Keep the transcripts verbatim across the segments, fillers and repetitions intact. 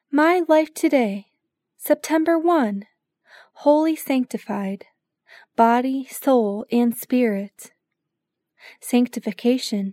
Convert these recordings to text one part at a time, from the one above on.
My Life Today, September first, Wholly Sanctified, Body, Soul, and Spirit. Sanctification.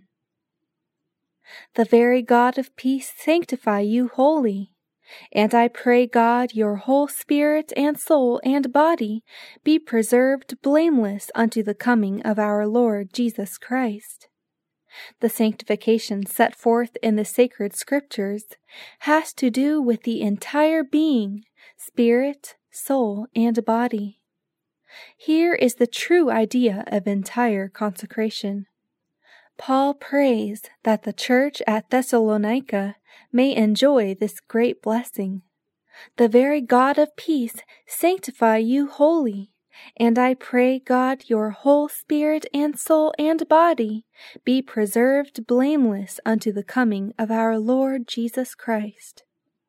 The very God of peace sanctify you wholly, and I pray God your whole spirit and soul and body be preserved blameless unto the coming of our Lord Jesus Christ. The sanctification set forth in the sacred scriptures has to do with the entire being, spirit, soul, and body. Here is the true idea of entire consecration. Paul prays that the church at Thessalonica may enjoy this great blessing. The very God of peace sanctify you wholly, and I pray God your whole spirit and soul and body be preserved blameless unto the coming of our Lord Jesus Christ.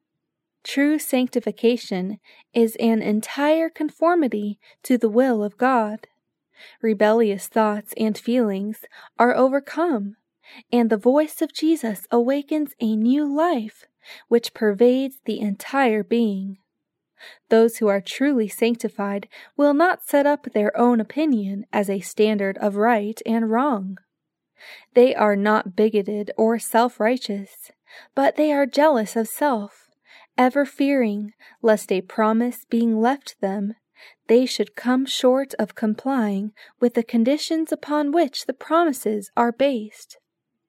True sanctification is an entire conformity to the will of God. Rebellious thoughts and feelings are overcome, and the voice of Jesus awakens a new life which pervades the entire being. Those who are truly sanctified will not set up their own opinion as a standard of right and wrong. They are not bigoted or self-righteous, but they are jealous of self, ever fearing lest a promise being left them, they should come short of complying with the conditions upon which the promises are based.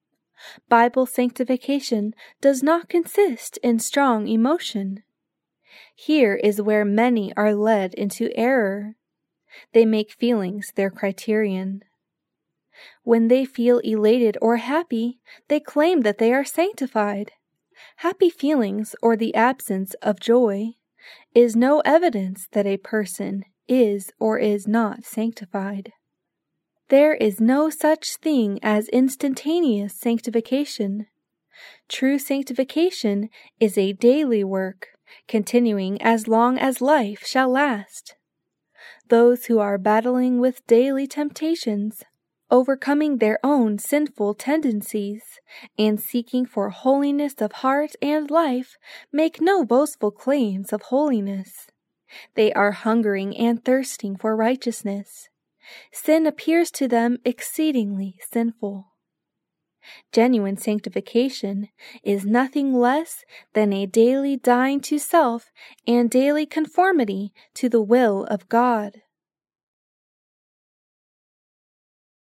Bible sanctification does not consist in strong emotion. Here is where many are led into error. They make feelings their criterion. When they feel elated or happy, they claim that they are sanctified. Happy feelings, or the absence of joy, is no evidence that a person is or is not sanctified. There is no such thing as instantaneous sanctification. True sanctification is a daily work, continuing as long as life shall last. Those who are battling with daily temptations, overcoming their own sinful tendencies, and seeking for holiness of heart and life, make no boastful claims of holiness. They are hungering and thirsting for righteousness. Sin appears to them exceedingly sinful. Genuine sanctification is nothing less than a daily dying to self and daily conformity to the will of God.